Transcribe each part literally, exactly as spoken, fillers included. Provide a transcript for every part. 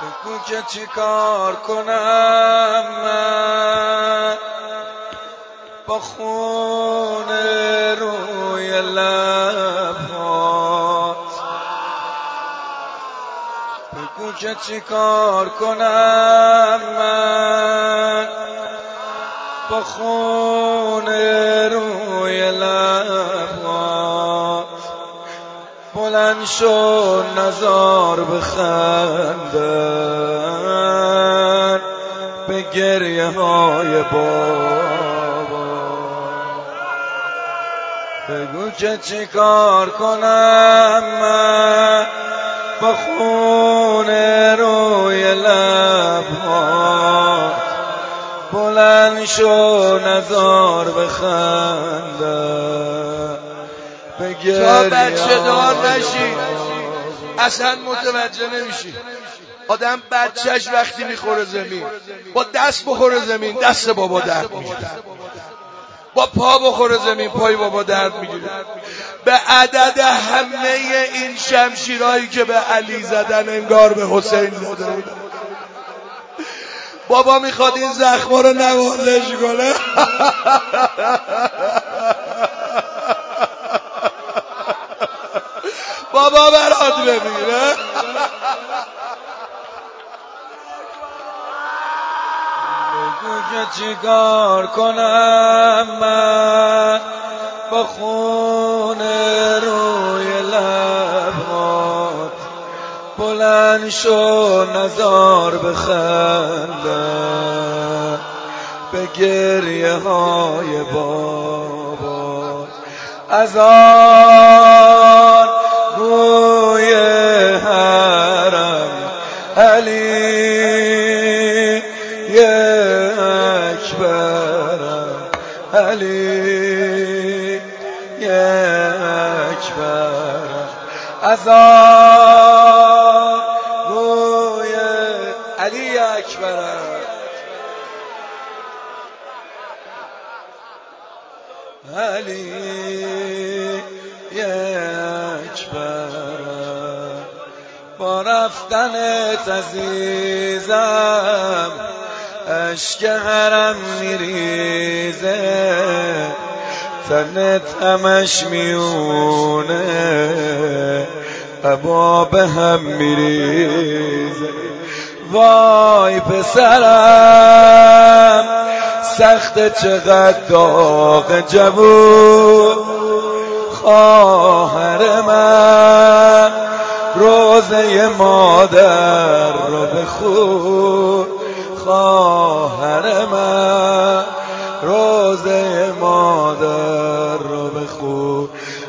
بگو که چی کار کنم من با خون روی لبات. بگو که چی کار کنم من با خون روی لبات. بلند شو نزار بخندن به گریه های بابا. بگو که چی کار کنم من با خون روی لبات. بلند شو نزار بخندن به گریه تا بچه دار نشی اصلا متوجه نمیشی. آدم بچهش وقتی میخوره زمین با دست بخوره زمین دست بابا درد میگیره، با پا بخوره زمین پای بابا درد میگیره. به عدد همه این شمشیرهایی که به علی زدن انگار به حسین زده بودن. بابا میخواد این زخما رو نوازش کنه. بابا برات ببینه. بگو که چی کار کنم من با خون روی لبات. بلند شو نزار بخندن به گریه های بابا. از آن روی حرم علی اکبرم، علی اکبرم. از آن روی علی اکبرم، علی اکبرم. با رفتنت عزیزم اشک حرم میریزه، تنت همش میونه عبا به هم میریزه. وای پسرم سخت چقدر داغ جوون، خواهر من روزه مادر رو بخون. خواهر من روزه مادر رو بخون.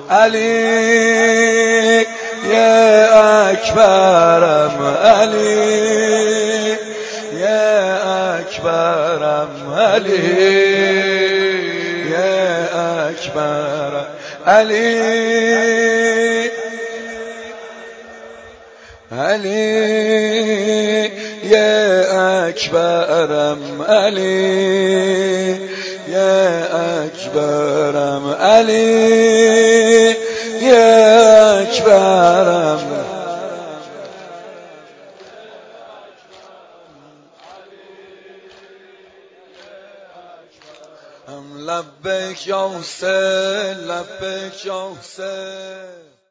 علی یه اکبرم، علی یه اکبرم، علی یه اکبرم، علی علی یه اکبرم، علی یه اکبرم، علی یه اکبرم. لبیک یا حسین، لبیک یا حسین.